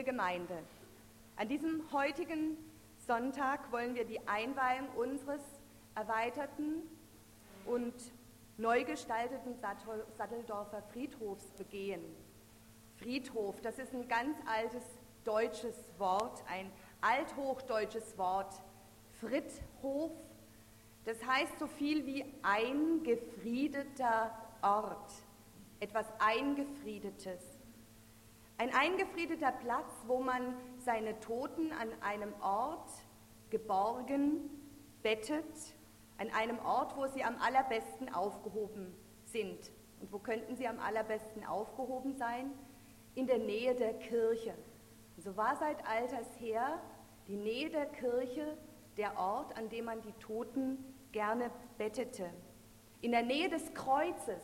Gemeinde. An diesem heutigen Sonntag wollen wir die Einweihung unseres erweiterten und neu gestalteten Satteldorfer Friedhofs begehen. Friedhof, das ist ein ganz altes deutsches Wort, ein althochdeutsches Wort. Friedhof, das heißt so viel wie eingefriedeter Ort, etwas Eingefriedetes. Ein eingefriedeter Platz, wo man seine Toten an einem Ort geborgen bettet, an einem Ort, wo sie am allerbesten aufgehoben sind. Und wo könnten sie am allerbesten aufgehoben sein? In der Nähe der Kirche. So war seit alters her die Nähe der Kirche der Ort, an dem man die Toten gerne bettete. In der Nähe des Kreuzes.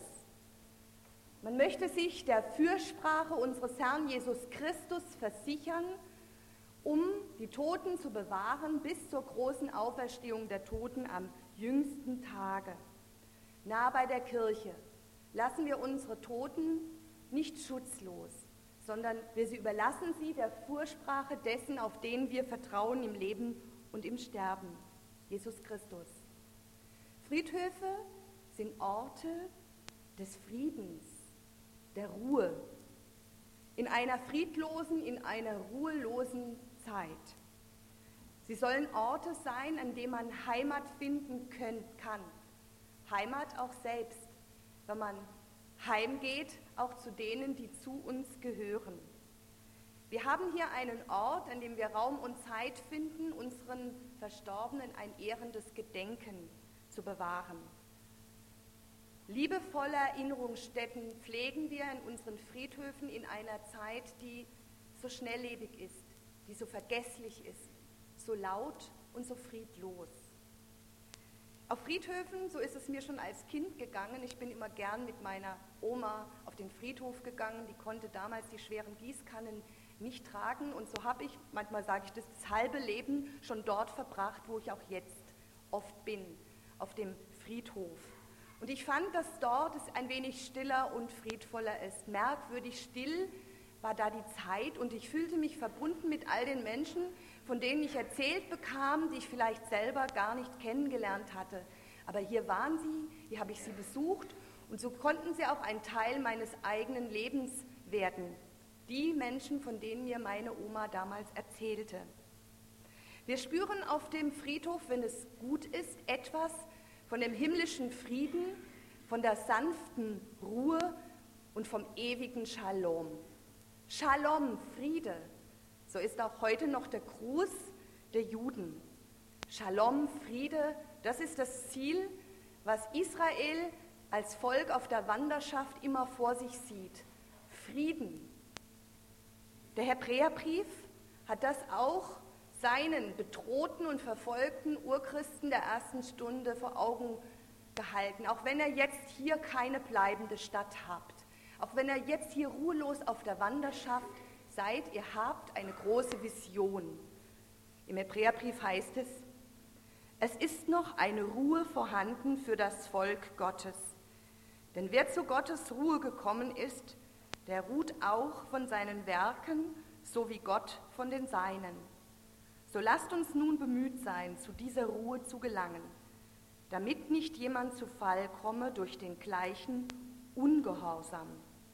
Man möchte sich der Fürsprache unseres Herrn Jesus Christus versichern, um die Toten zu bewahren bis zur großen Auferstehung der Toten am jüngsten Tage. Nah bei der Kirche lassen wir unsere Toten nicht schutzlos, sondern wir überlassen sie der Fürsprache dessen, auf den wir vertrauen im Leben und im Sterben, Jesus Christus. Friedhöfe sind Orte des Friedens, der Ruhe, in einer friedlosen, in einer ruhelosen Zeit. Sie sollen Orte sein, an denen man Heimat finden kann. Heimat auch selbst, wenn man heimgeht, auch zu denen, die zu uns gehören. Wir haben hier einen Ort, an dem wir Raum und Zeit finden, unseren Verstorbenen ein ehrendes Gedenken zu bewahren. Liebevolle Erinnerungsstätten pflegen wir in unseren Friedhöfen in einer Zeit, die so schnelllebig ist, die so vergesslich ist, so laut und so friedlos. Auf Friedhöfen, so ist es mir schon als Kind gegangen, ich bin immer gern mit meiner Oma auf den Friedhof gegangen, die konnte damals die schweren Gießkannen nicht tragen und so habe ich, manchmal sage ich das halbe Leben schon dort verbracht, wo ich auch jetzt oft bin, auf dem Friedhof. Und ich fand, dass dort es ein wenig stiller und friedvoller ist. Merkwürdig still war da die Zeit und ich fühlte mich verbunden mit all den Menschen, von denen ich erzählt bekam, die ich vielleicht selber gar nicht kennengelernt hatte. Aber hier waren sie, hier habe ich sie besucht und so konnten sie auch ein Teil meines eigenen Lebens werden. Die Menschen, von denen mir meine Oma damals erzählte. Wir spüren auf dem Friedhof, wenn es gut ist, etwas von dem himmlischen Frieden, von der sanften Ruhe und vom ewigen Shalom. Shalom, Friede, so ist auch heute noch der Gruß der Juden. Shalom, Friede, das ist das Ziel, was Israel als Volk auf der Wanderschaft immer vor sich sieht. Frieden. Der Hebräerbrief hat das auch seinen bedrohten und verfolgten Urchristen der ersten Stunde vor Augen gehalten. Auch wenn er jetzt hier keine bleibende Stadt habt, auch wenn er jetzt hier ruhelos auf der Wanderschaft seid, ihr habt eine große Vision. Im Hebräerbrief heißt es, es ist noch eine Ruhe vorhanden für das Volk Gottes. Denn wer zu Gottes Ruhe gekommen ist, der ruht auch von seinen Werken, so wie Gott von den Seinen. So lasst uns nun bemüht sein, zu dieser Ruhe zu gelangen, damit nicht jemand zu Fall komme durch den gleichen Ungehorsam.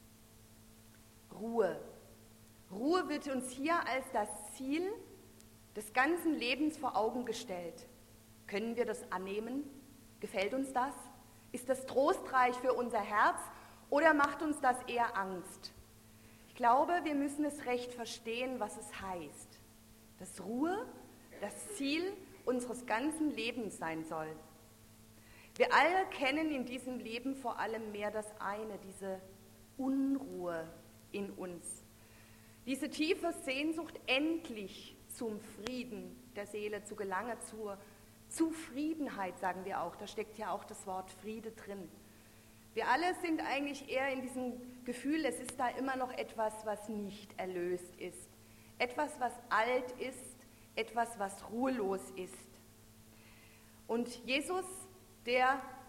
Ruhe. Ruhe wird uns hier als das Ziel des ganzen Lebens vor Augen gestellt. Können wir das annehmen? Gefällt uns das? Ist das trostreich für unser Herz oder macht uns das eher Angst? Ich glaube, wir müssen es recht verstehen, was es heißt. Dass Ruhe das Ziel unseres ganzen Lebens sein soll. Wir alle kennen in diesem Leben vor allem mehr das eine, diese Unruhe in uns. Diese tiefe Sehnsucht, endlich zum Frieden der Seele zu gelangen, zur Zufriedenheit, sagen wir auch. Da steckt ja auch das Wort Friede drin. Wir alle sind eigentlich eher in diesem Gefühl, es ist da immer noch etwas, was nicht erlöst ist. Etwas, was alt ist, etwas, was ruhelos ist. Und Jesus, der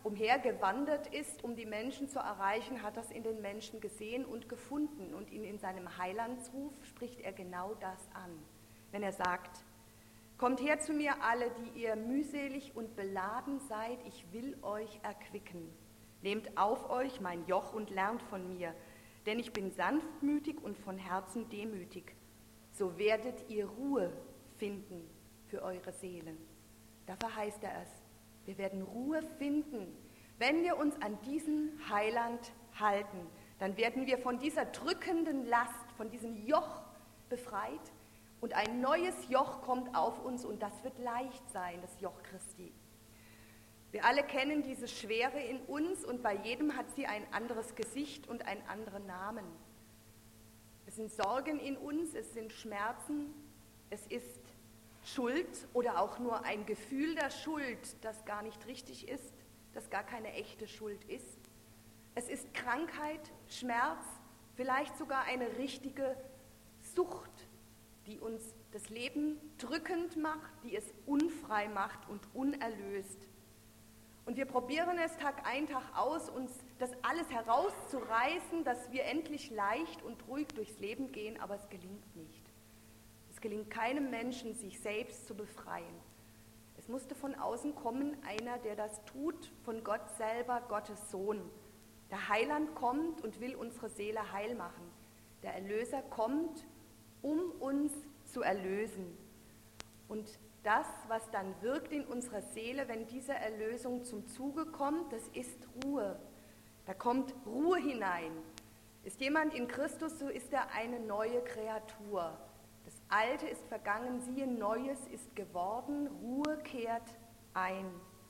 umhergewandert ist, um die Menschen zu erreichen, hat das in den Menschen gesehen und gefunden. Und in seinem Heilandsruf spricht er genau das an, wenn er sagt: Kommt her zu mir alle, die ihr mühselig und beladen seid, ich will euch erquicken. Nehmt auf euch mein Joch und lernt von mir, denn ich bin sanftmütig und von Herzen demütig. So werdet ihr Ruhe finden für eure Seele. Da verheißt er es. Wir werden Ruhe finden. Wenn wir uns an diesen Heiland halten, dann werden wir von dieser drückenden Last, von diesem Joch befreit. Und ein neues Joch kommt auf uns und das wird leicht sein, das Joch Christi. Wir alle kennen diese Schwere in uns und bei jedem hat sie ein anderes Gesicht und einen anderen Namen. Es sind Sorgen in uns, es sind Schmerzen, es ist Schuld oder auch nur ein Gefühl der Schuld, das gar nicht richtig ist, das gar keine echte Schuld ist. Es ist Krankheit, Schmerz, vielleicht sogar eine richtige Sucht, die uns das Leben drückend macht, die es unfrei macht und unerlöst. Und wir probieren es Tag ein, Tag aus, uns das alles herauszureißen, dass wir endlich leicht und ruhig durchs Leben gehen, aber es gelingt nicht. Es gelingt keinem Menschen, sich selbst zu befreien. Es musste von außen kommen, einer, der das tut, von Gott selber, Gottes Sohn. Der Heiland kommt und will unsere Seele heil machen. Der Erlöser kommt, um uns zu erlösen. Und das, was dann wirkt in unserer Seele, wenn diese Erlösung zum Zuge kommt, das ist Ruhe. Da kommt Ruhe hinein. Ist jemand in Christus, so ist er eine neue Kreatur. Das Alte ist vergangen, siehe, Neues ist geworden, Ruhe kehrt ein.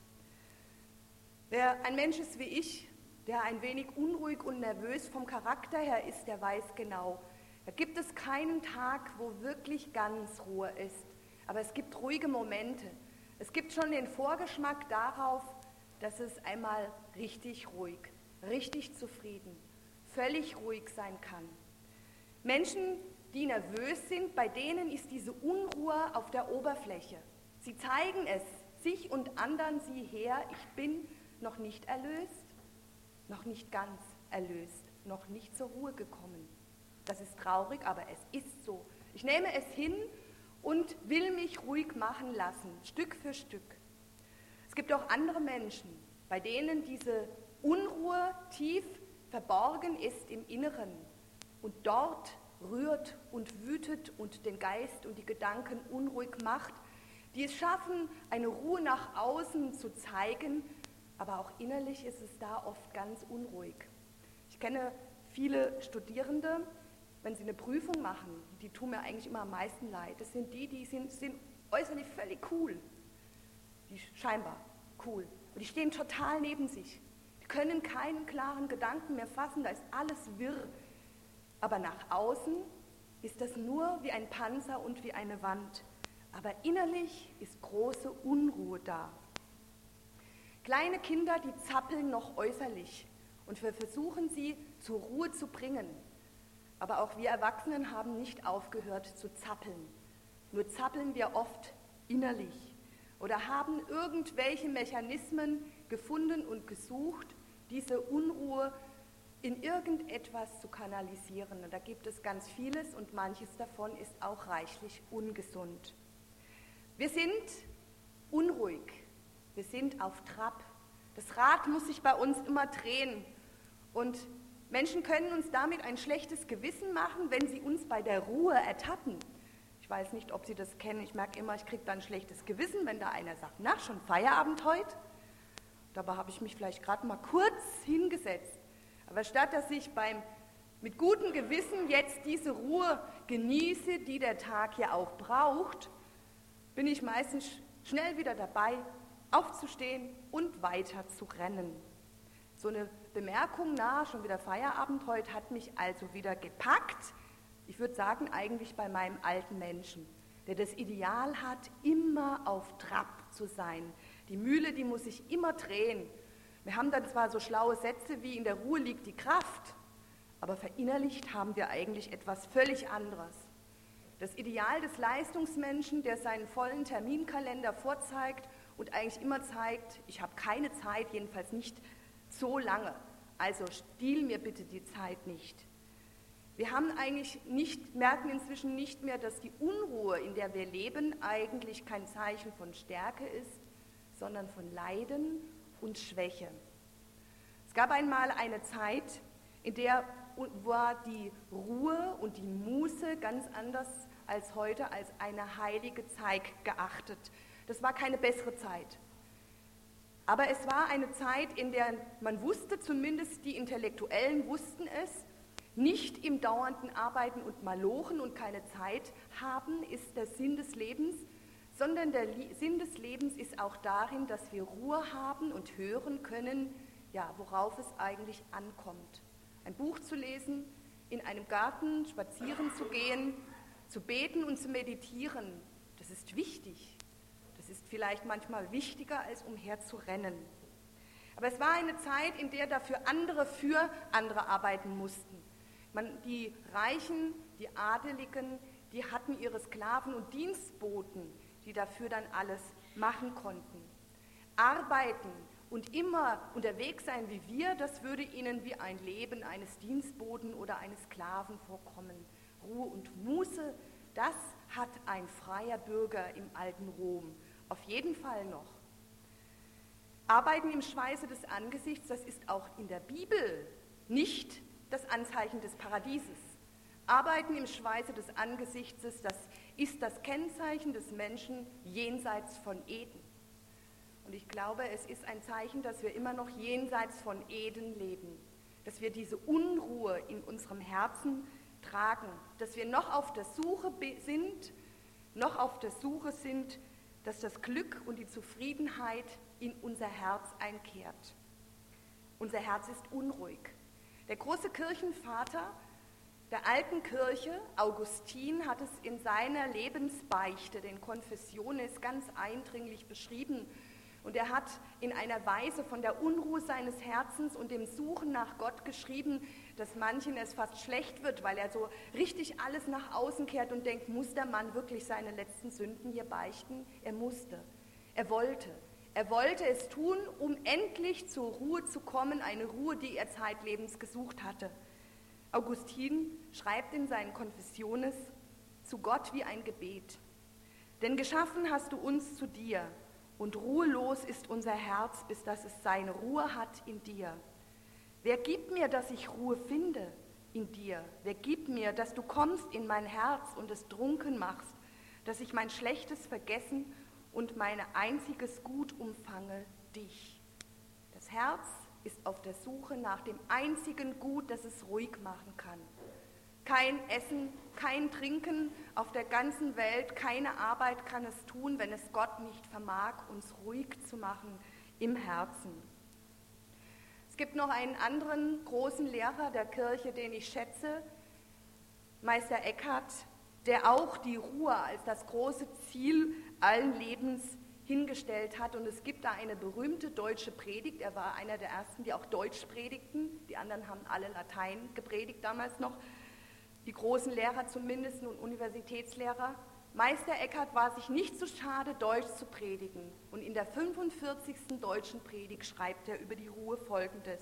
Wer ein Mensch ist wie ich, der ein wenig unruhig und nervös vom Charakter her ist, der weiß genau, da gibt es keinen Tag, wo wirklich ganz Ruhe ist. Aber es gibt ruhige Momente. Es gibt schon den Vorgeschmack darauf, dass es einmal richtig ruhig, richtig zufrieden, völlig ruhig sein kann. Menschen, die nervös sind, bei denen ist diese Unruhe auf der Oberfläche. Sie zeigen es sich und anderen, sieh her, ich bin noch nicht erlöst, noch nicht ganz erlöst, noch nicht zur Ruhe gekommen. Das ist traurig, aber es ist so. Ich nehme es hin und will mich ruhig machen lassen, Stück für Stück. Es gibt auch andere Menschen, bei denen diese Unruhe tief verborgen ist im Inneren und dort rührt und wütet und den Geist und die Gedanken unruhig macht, die es schaffen, eine Ruhe nach außen zu zeigen, aber auch innerlich ist es da oft ganz unruhig. Ich kenne viele Studierende, wenn sie eine Prüfung machen, die tun mir eigentlich immer am meisten leid. Das sind die sind äußerlich völlig cool, die scheinbar cool. Und die stehen total neben sich. Die können keinen klaren Gedanken mehr fassen, da ist alles wirr. Aber nach außen ist das nur wie ein Panzer und wie eine Wand. Aber innerlich ist große Unruhe da. Kleine Kinder, die zappeln noch äußerlich und wir versuchen sie zur Ruhe zu bringen. Aber auch wir Erwachsenen haben nicht aufgehört zu zappeln. Nur zappeln wir oft innerlich oder haben irgendwelche Mechanismen gefunden und gesucht, diese Unruhe in irgendetwas zu kanalisieren. Und da gibt es ganz vieles und manches davon ist auch reichlich ungesund. Wir sind unruhig, wir sind auf Trab. Das Rad muss sich bei uns immer drehen und Menschen können uns damit ein schlechtes Gewissen machen, wenn sie uns bei der Ruhe ertappen. Ich weiß nicht, ob Sie das kennen. Ich merke immer, ich kriege dann ein schlechtes Gewissen, wenn da einer sagt, na, schon Feierabend heute? Dabei habe ich mich vielleicht gerade mal kurz hingesetzt. Aber statt dass ich mit gutem Gewissen jetzt diese Ruhe genieße, die der Tag ja auch braucht, bin ich meistens schnell wieder dabei, aufzustehen und weiter zu rennen. So eine Bemerkung, schon wieder Feierabend heute, hat mich also wieder gepackt. Ich würde sagen, eigentlich bei meinem alten Menschen, der das Ideal hat, immer auf Trab zu sein. Die Mühle, die muss sich immer drehen. Wir haben dann zwar so schlaue Sätze wie in der Ruhe liegt die Kraft, aber verinnerlicht haben wir eigentlich etwas völlig anderes. Das Ideal des Leistungsmenschen, der seinen vollen Terminkalender vorzeigt und eigentlich immer zeigt, ich habe keine Zeit, jedenfalls nicht so lange, also stiehl mir bitte die Zeit nicht. Wir merken inzwischen nicht mehr, dass die Unruhe, in der wir leben, eigentlich kein Zeichen von Stärke ist, sondern von Leiden und Schwäche. Es gab einmal eine Zeit, in der war die Ruhe und die Muße ganz anders als heute als eine heilige Zeit geachtet. Das war keine bessere Zeit. Aber es war eine Zeit, in der man wusste, zumindest die Intellektuellen wussten es, nicht im dauernden Arbeiten und Malochen und keine Zeit haben ist der Sinn des Lebens, sondern der Sinn des Lebens ist auch darin, dass wir Ruhe haben und hören können, ja, worauf es eigentlich ankommt. Ein Buch zu lesen, in einem Garten spazieren zu gehen, zu beten und zu meditieren, das ist wichtig. Das ist vielleicht manchmal wichtiger, als umherzurennen. Aber es war eine Zeit, in der dafür andere für andere arbeiten mussten. Die Reichen, die Adeligen, die hatten ihre Sklaven und Dienstboten, die dafür dann alles machen konnten. Arbeiten und immer unterwegs sein wie wir, das würde ihnen wie ein Leben eines Dienstboten oder eines Sklaven vorkommen. Ruhe und Muße, das hat ein freier Bürger im alten Rom auf jeden Fall noch. Arbeiten im Schweiße des Angesichts, das ist auch in der Bibel nicht das Anzeichen des Paradieses. Arbeiten im Schweiße des Angesichts, das ist das Kennzeichen des Menschen jenseits von Eden. Und ich glaube, es ist ein Zeichen, dass wir immer noch jenseits von Eden leben, dass wir diese Unruhe in unserem Herzen tragen, dass wir noch auf der Suche sind, dass das Glück und die Zufriedenheit in unser Herz einkehrt. Unser Herz ist unruhig. Der große Kirchenvater der alten Kirche, Augustin, hat es in seiner Lebensbeichte, den Confessiones, ganz eindringlich beschrieben. Und er hat in einer Weise von der Unruhe seines Herzens und dem Suchen nach Gott geschrieben, dass manchen es fast schlecht wird, weil er so richtig alles nach außen kehrt und denkt, muss der Mann wirklich seine letzten Sünden hier beichten? Er musste, er wollte es tun, um endlich zur Ruhe zu kommen, eine Ruhe, die er zeitlebens gesucht hatte. Augustin schreibt in seinen Confessiones zu Gott wie ein Gebet. Denn geschaffen hast du uns zu dir, und ruhelos ist unser Herz, bis dass es seine Ruhe hat in dir. Wer gibt mir, dass ich Ruhe finde in dir? Wer gibt mir, dass du kommst in mein Herz und es trunken machst, dass ich mein Schlechtes vergessen und mein einziges Gut umfange, dich? Das Herz ist auf der Suche nach dem einzigen Gut, das es ruhig machen kann. Kein Essen, kein Trinken auf der ganzen Welt, keine Arbeit kann es tun, wenn es Gott nicht vermag, uns ruhig zu machen im Herzen. Es gibt noch einen anderen großen Lehrer der Kirche, den ich schätze, Meister Eckhart, der auch die Ruhe als das große Ziel allen Lebens hingestellt hat. Und es gibt da eine berühmte deutsche Predigt, er war einer der ersten, die auch Deutsch predigten, die anderen haben alle Latein gepredigt damals noch, die großen Lehrer zumindest und Universitätslehrer. Meister Eckhart war sich nicht so schade, Deutsch zu predigen. Und in der 45. deutschen Predigt schreibt er über die Ruhe Folgendes.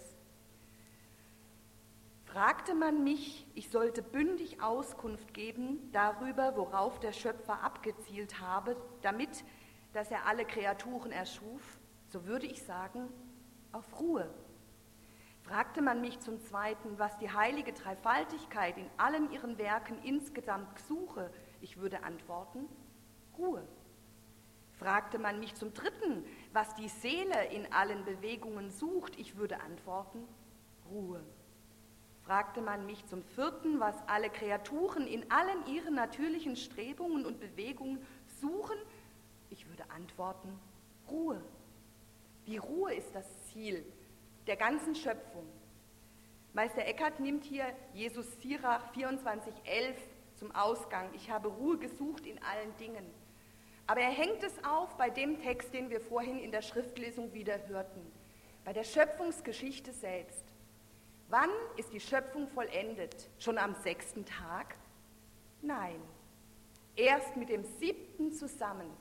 Fragte man mich, ich sollte bündig Auskunft geben darüber, worauf der Schöpfer abgezielt habe, damit, dass er alle Kreaturen erschuf, so würde ich sagen, auf Ruhe. Fragte man mich zum Zweiten, was die heilige Dreifaltigkeit in allen ihren Werken insgesamt suche, ich würde antworten, Ruhe. Fragte man mich zum Dritten, was die Seele in allen Bewegungen sucht, ich würde antworten, Ruhe. Fragte man mich zum Vierten, was alle Kreaturen in allen ihren natürlichen Strebungen und Bewegungen suchen, ich würde antworten, Ruhe. Die Ruhe ist das Ziel der ganzen Schöpfung. Meister Eckhart nimmt hier Jesus Sirach 24,11 zum Ausgang. Ich habe Ruhe gesucht in allen Dingen. Aber er hängt es auf bei dem Text, den wir vorhin in der Schriftlesung wieder hörten, bei der Schöpfungsgeschichte selbst. Wann ist die Schöpfung vollendet? Schon am 6. Tag? Nein, erst mit dem 7. zusammen.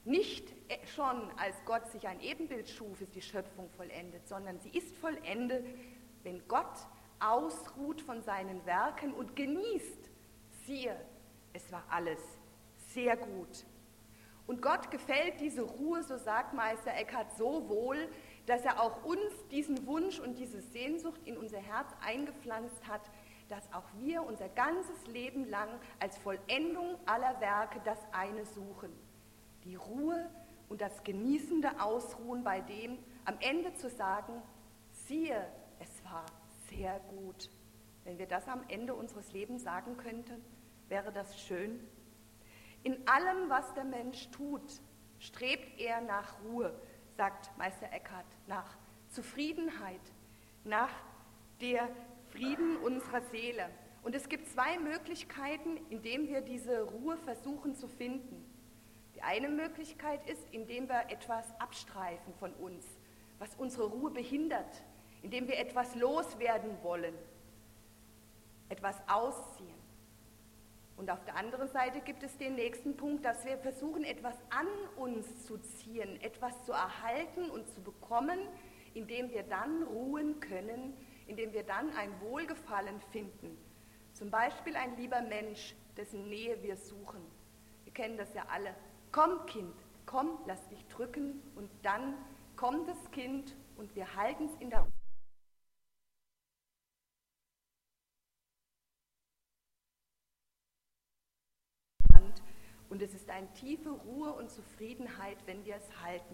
Nicht schon, als Gott sich ein Ebenbild schuf, ist die Schöpfung vollendet, sondern sie ist vollendet, wenn Gott ausruht von seinen Werken und genießt. Siehe, es war alles sehr gut. Und Gott gefällt diese Ruhe, so sagt Meister Eckhart, so wohl, dass er auch uns diesen Wunsch und diese Sehnsucht in unser Herz eingepflanzt hat, dass auch wir unser ganzes Leben lang als Vollendung aller Werke das eine suchen. Die Ruhe und das genießende Ausruhen bei dem, am Ende zu sagen, siehe, es war sehr gut. Wenn wir das am Ende unseres Lebens sagen könnten, wäre das schön. In allem, was der Mensch tut, strebt er nach Ruhe, sagt Meister Eckhart, nach Zufriedenheit, nach der Frieden unserer Seele. Und es gibt zwei Möglichkeiten, in denen wir diese Ruhe versuchen zu finden. Die eine Möglichkeit ist, indem wir etwas abstreifen von uns, was unsere Ruhe behindert, indem wir etwas loswerden wollen, etwas ausziehen. Und auf der anderen Seite gibt es den nächsten Punkt, dass wir versuchen, etwas an uns zu ziehen, etwas zu erhalten und zu bekommen, indem wir dann ruhen können, indem wir dann ein Wohlgefallen finden. Zum Beispiel ein lieber Mensch, dessen Nähe wir suchen. Wir kennen das ja alle. Komm, Kind, komm, lass dich drücken. Und dann kommt das Kind und wir halten es in der Hand. Und es ist eine tiefe Ruhe und Zufriedenheit, wenn wir es halten.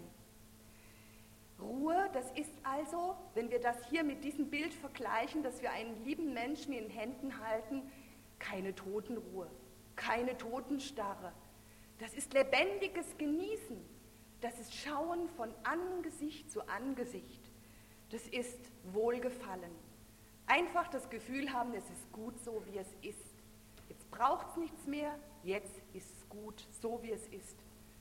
Ruhe, das ist also, wenn wir das hier mit diesem Bild vergleichen, dass wir einen lieben Menschen in den Händen halten, keine Totenruhe, keine Totenstarre. Das ist lebendiges Genießen. Das ist Schauen von Angesicht zu Angesicht. Das ist Wohlgefallen. Einfach das Gefühl haben, es ist gut so, wie es ist. Jetzt braucht es nichts mehr, jetzt ist es gut, so wie es ist.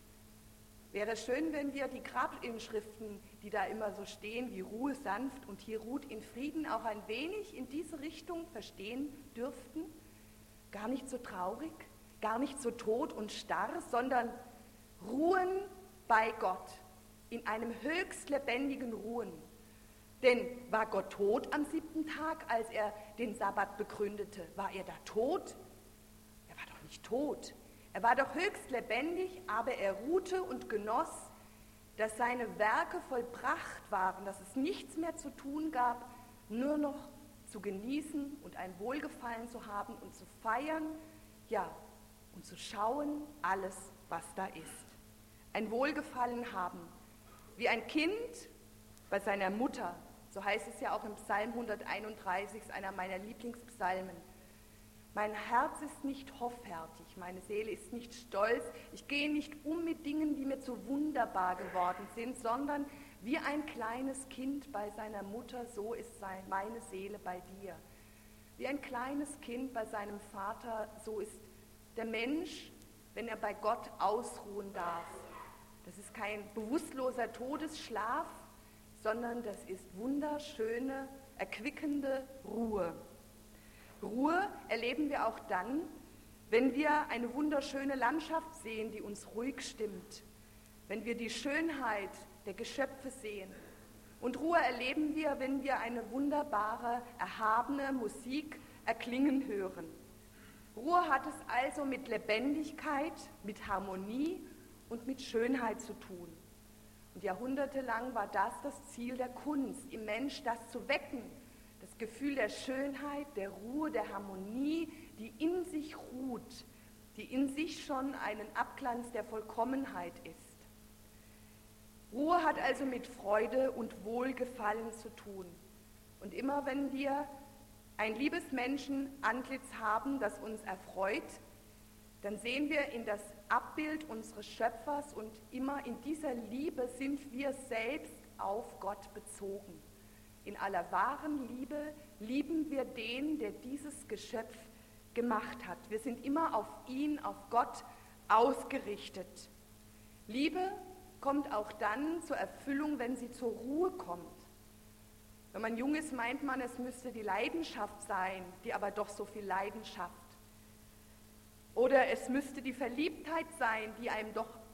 Wäre schön, wenn wir die Grabinschriften, die da immer so stehen, wie Ruhe sanft und hier ruht in Frieden, auch ein wenig in diese Richtung verstehen dürften. Gar nicht so traurig, gar nicht so tot und starr, sondern ruhen bei Gott, in einem höchst lebendigen Ruhen. Denn war Gott tot am 7. Tag, als er den Sabbat begründete? War er da tot? Er war doch nicht tot. Er war doch höchst lebendig, aber er ruhte und genoss, dass seine Werke vollbracht waren, dass es nichts mehr zu tun gab, nur noch zu genießen und ein Wohlgefallen zu haben und zu feiern, ja, und zu schauen, alles, was da ist. Ein Wohlgefallen haben, wie ein Kind bei seiner Mutter, so heißt es ja auch im Psalm 131, einer meiner Lieblingspsalmen. Mein Herz ist nicht hoffärtig, meine Seele ist nicht stolz, ich gehe nicht um mit Dingen, die mir zu wunderbar geworden sind, sondern wie ein kleines Kind bei seiner Mutter, so ist meine Seele bei dir. Wie ein kleines Kind bei seinem Vater, so ist der Mensch, wenn er bei Gott ausruhen darf. Das ist kein bewusstloser Todesschlaf, sondern das ist wunderschöne, erquickende Ruhe. Ruhe erleben wir auch dann, wenn wir eine wunderschöne Landschaft sehen, die uns ruhig stimmt, wenn wir die Schönheit der Geschöpfe sehen. Und Ruhe erleben wir, wenn wir eine wunderbare, erhabene Musik erklingen hören. Ruhe hat es also mit Lebendigkeit, mit Harmonie und mit Schönheit zu tun. Und jahrhundertelang war das Ziel der Kunst, im Mensch das zu wecken, das Gefühl der Schönheit, der Ruhe, der Harmonie, die in sich ruht, die in sich schon einen Abglanz der Vollkommenheit ist. Ruhe hat also mit Freude und Wohlgefallen zu tun. Und immer wenn wir ein liebes Menschenantlitz haben, das uns erfreut, dann sehen wir in das Abbild unseres Schöpfers und immer in dieser Liebe sind wir selbst auf Gott bezogen. In aller wahren Liebe lieben wir den, der dieses Geschöpf gemacht hat. Wir sind immer auf ihn, auf Gott ausgerichtet. Liebe kommt auch dann zur Erfüllung, wenn sie zur Ruhe kommt. Wenn man jung ist, meint man, es müsste die Leidenschaft sein, die aber doch so viel Leidenschaft. Oder es müsste die Verliebtheit sein, die einem doch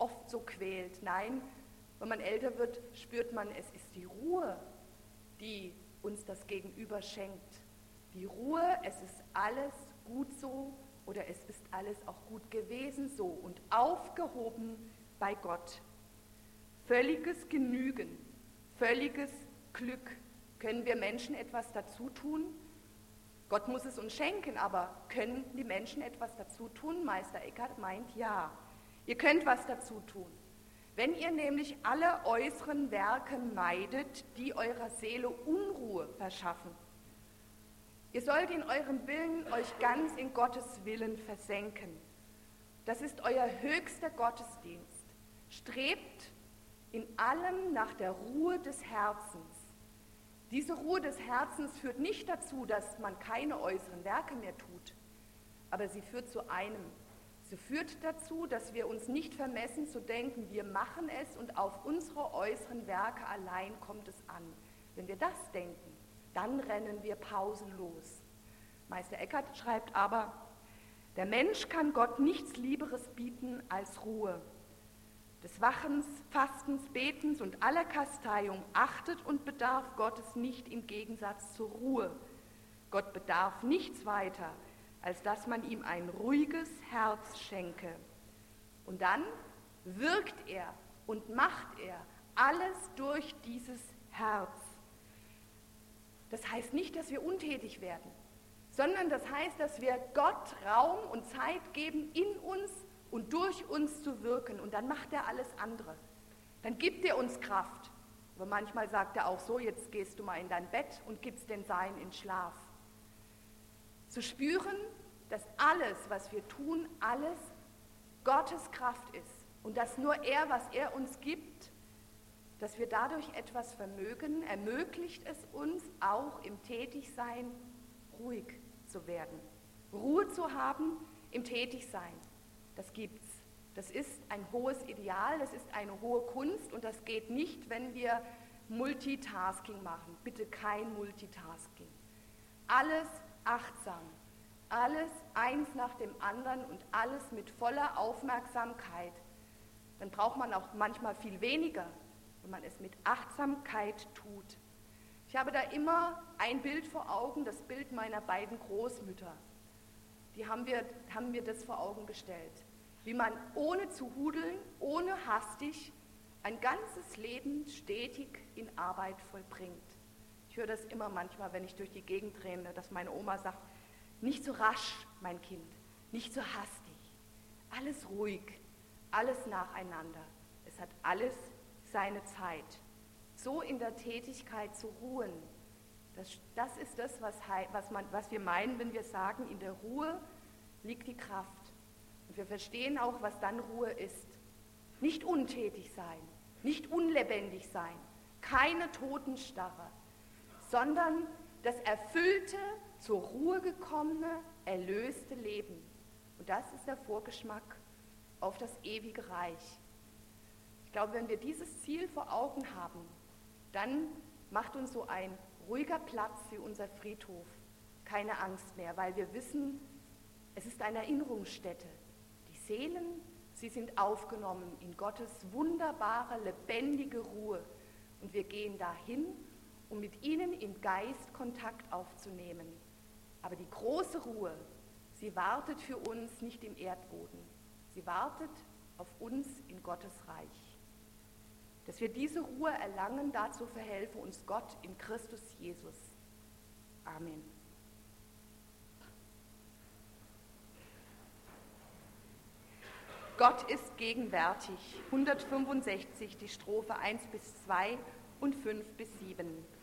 oft so quält. Nein, wenn man älter wird, spürt man, es ist die Ruhe, die uns das Gegenüber schenkt. Die Ruhe, es ist alles gut so oder es ist alles auch gut gewesen so und aufgehoben bei Gott. Völliges Genügen, völliges Glück. Können wir Menschen etwas dazu tun? Gott muss es uns schenken, aber können die Menschen etwas dazu tun? Meister Eckhart meint ja. Ihr könnt was dazu tun. Wenn ihr nämlich alle äußeren Werke meidet, die eurer Seele Unruhe verschaffen. Ihr sollt in eurem Willen euch ganz in Gottes Willen versenken. Das ist euer höchster Gottesdienst. Strebt in allem nach der Ruhe des Herzens. Diese Ruhe des Herzens führt nicht dazu, dass man keine äußeren Werke mehr tut, aber sie führt zu einem. Sie führt dazu, dass wir uns nicht vermessen zu denken, wir machen es und auf unsere äußeren Werke allein kommt es an. Wenn wir das denken, dann rennen wir pausenlos. Meister Eckhart schreibt aber, der Mensch kann Gott nichts Lieberes bieten als Ruhe. Des Wachens, Fastens, Betens und aller Kasteiung achtet und bedarf Gottes nicht im Gegensatz zur Ruhe. Gott bedarf nichts weiter, als dass man ihm ein ruhiges Herz schenke. Und dann wirkt er und macht er alles durch dieses Herz. Das heißt nicht, dass wir untätig werden, sondern das heißt, dass wir Gott Raum und Zeit geben, in uns und durch uns zu wirken. Und dann macht er alles andere. Dann gibt er uns Kraft. Aber manchmal sagt er auch so, jetzt gehst du mal in dein Bett und gibst den Sein in Schlaf. Zu spüren, dass alles, was wir tun, alles Gottes Kraft ist. Und dass nur er, was er uns gibt, dass wir dadurch etwas vermögen, ermöglicht es uns auch im Tätigsein ruhig zu werden. Ruhe zu haben im Tätigsein. Das gibt's. Das ist ein hohes Ideal, das ist eine hohe Kunst und das geht nicht, wenn wir Multitasking machen. Bitte kein Multitasking. Alles achtsam, alles eins nach dem anderen und alles mit voller Aufmerksamkeit. Dann braucht man auch manchmal viel weniger, wenn man es mit Achtsamkeit tut. Ich habe da immer ein Bild vor Augen, das Bild meiner beiden Großmütter. Die haben mir das vor Augen gestellt, wie man ohne zu hudeln, ohne hastig, ein ganzes Leben stetig in Arbeit vollbringt. Ich höre das immer manchmal, wenn ich durch die Gegend renne, dass meine Oma sagt, nicht so rasch, mein Kind, nicht so hastig, alles ruhig, alles nacheinander. Es hat alles seine Zeit. So in der Tätigkeit zu ruhen, das ist das, was wir meinen, wenn wir sagen, in der Ruhe liegt die Kraft. Und wir verstehen auch, was dann Ruhe ist. Nicht untätig sein, nicht unlebendig sein, keine Totenstarre, sondern das erfüllte, zur Ruhe gekommene, erlöste Leben. Und das ist der Vorgeschmack auf das ewige Reich. Ich glaube, wenn wir dieses Ziel vor Augen haben, dann macht uns so ein ruhiger Platz wie unser Friedhof keine Angst mehr, weil wir wissen, es ist eine Erinnerungsstätte. Die Seelen, sie sind aufgenommen in Gottes wunderbare, lebendige Ruhe. Und wir gehen dahin, um mit ihnen im Geist Kontakt aufzunehmen. Aber die große Ruhe, sie wartet für uns nicht im Erdboden. Sie wartet auf uns in Gottes Reich. Dass wir diese Ruhe erlangen, dazu verhelfe uns Gott in Christus Jesus. Amen. Gott ist gegenwärtig. 165, die Strophe 1 bis 2 und 5 bis 7.